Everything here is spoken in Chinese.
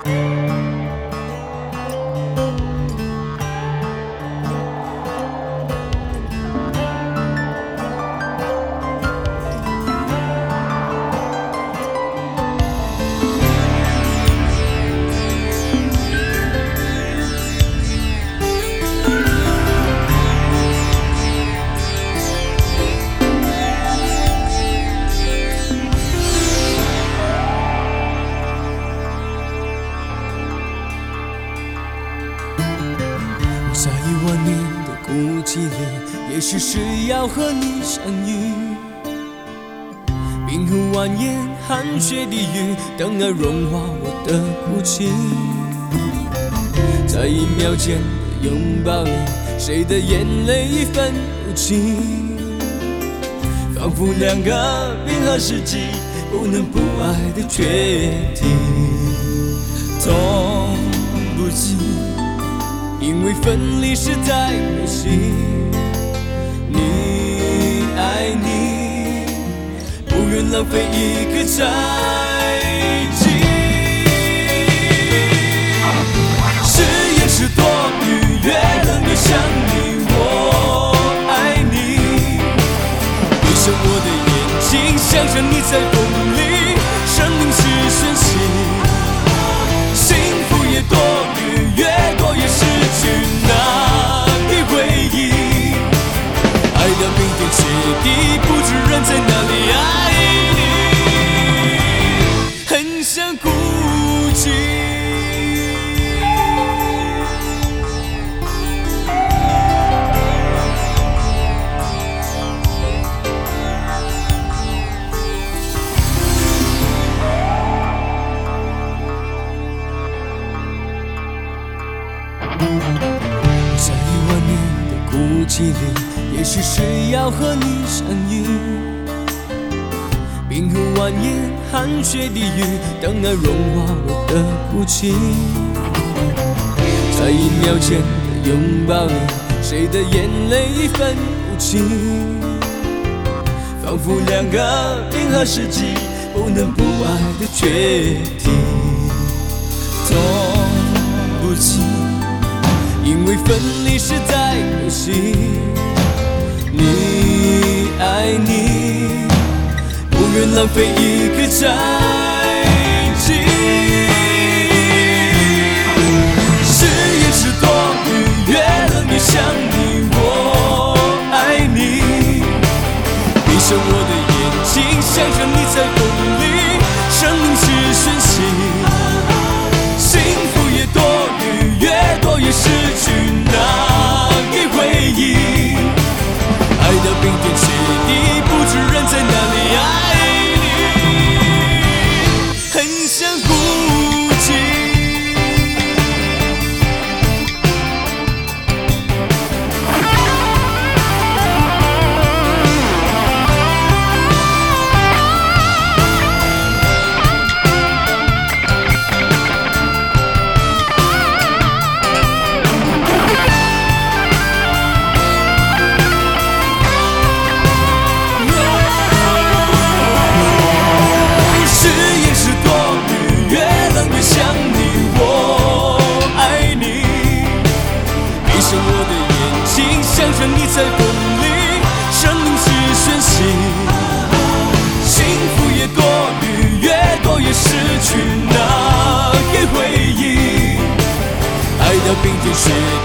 在10000年的孤寂里，也许是要和你相遇。冰河蜿蜒，寒雪地狱，等爱融化我的哭泣。在1秒间的拥抱里，谁的眼泪已分不清？仿佛2个冰河世纪，不能不爱的决定。痛不起，因为分离实在可惜。你爱你，不愿浪费一个在一起。是也是多余，越冷越想你，我爱你。闭上我的眼睛，想象你在风里，生命是瞬息。幸福也多余，越多越失去那一回忆。爱到冰天雪地，不知人在哪里爱你，很想哭泣。在10000年的孤寂里，也许是要和你相遇。冰河蜿蜒，寒雪地狱，等爱融化我的哭泣。在1秒间的拥抱里，谁的眼泪已分不清？仿佛2个冰河世纪，不能不爱的决定。痛不起，因为分离实在可惜。你爱你，不愿浪费一个在一起。是也是多余，越冷越想你，我爱你。闭上我的眼睛，想象你在风里，生命是瞬息。幸福也多余，越多越失去那一回忆。爱到冰天雪地，不知人在哪里爱你，很想哭泣。想着你在风里，生命是瞬息。幸福也多余，越多越失去那一回忆。爱到冰天雪